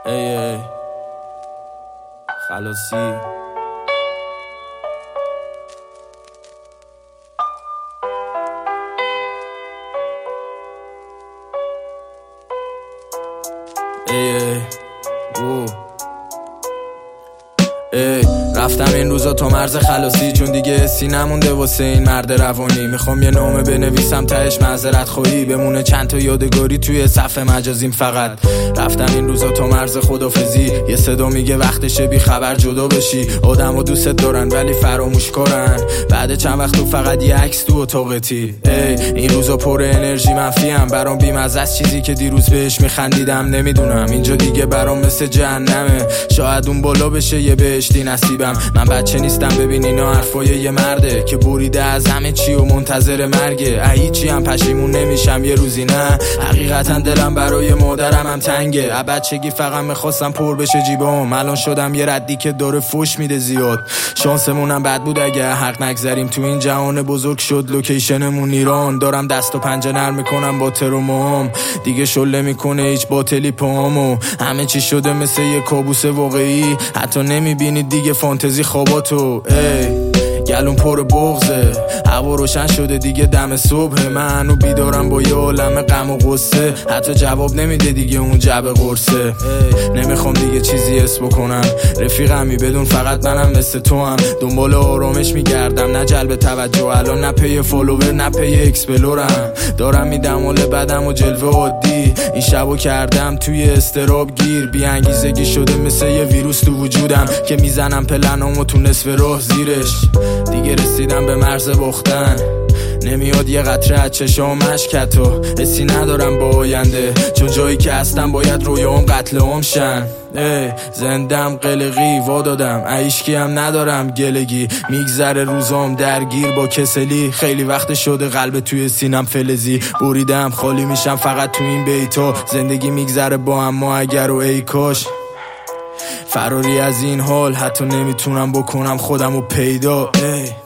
ای خلاصی رفتم این روزا تو مرز خلاصی، چون دیگه حسی نمونده واسه این مرد روانی. میخوام یه نامه بنویسم تهش معذرت خواهی بمونه، چند تا یادگاری توی صفحه مجازیم. فقط رفتم این روزا تو مرز خدافزی، یه صدا میگه وقتشه بی خبر جدا بشی. آدمو دوست دارن ولی فراموش کارن، بعد چند وقت تو فقط یه عکس تو اتاقتی. این روزا پر انرژی منفیم، برام بی‌مزه است چیزی که دیروز بهش میخندیدم. نمیدونم اینجا دیگه برام مثل جهنمه، شاید اون بالا بشه یه بهشتی نصیبم. من بچه نیستم ببین اینا حرفای یه مرده که بریده از همه چی و منتظر مرگه. هیچی هم پشیمون نمیشم یه روزی، نه حقیقتا دلم برای مادرم هم تنگه. بچگی فقط میخواستم پر بشه جیبام، الان شدم یه ردی که داره فوش میده زیاد. شانسمونم بد بود اگه حق نگذریم، تو این جهان بزرگ شد لوکیشنمون ایران. دارم دست و پنجه نرم میکنم با ترومام، دیگه شله میکنه هیچ باطلی پامو. همه چی شده مثل یه کابوس واقعی، حتی نمیبینید دیگه فانتزی خواباتو. گلون پر بغضه، هوا روشن شده دیگه دم صبح، منو بیدارم با یه عالم غم و غصه. حتی جواب نمیده دیگه اون جبه قرصه. نمیخوام دیگه چیزی حس بکنم، رفیقمی بدون فقط منم مثل تو هم. دنبال آرامش میگردم نه جلب توجه، الان نه پی فالوور نه پی اکسپلورم. دارم میدم حال بدم و جلوه عادی، این شبو کردم توی استراب گیر. بی انگیزگی شده مثل یه ویروس تو وجودم که میزنم پلنامو تو نصف راه زیرش. دیگه رسیدم به مرز باختن، نمیاد یه قطره از چشام اشکتو. حسی ندارم با آینده، چون جایی که هستم باید رویام قتل عام شن. زندم قلقی وادادم، عیشکی هم ندارم گلگی. میگذره روزام درگیر با کسلی، خیلی وقت شده قلب توی سینم فلزی. بریدم خالی میشم فقط تو این بیتا، زندگی میگذره با اما اگر و ای کاش. فراری از این حال حتی نمیتونم بکنم خودمو پیدا.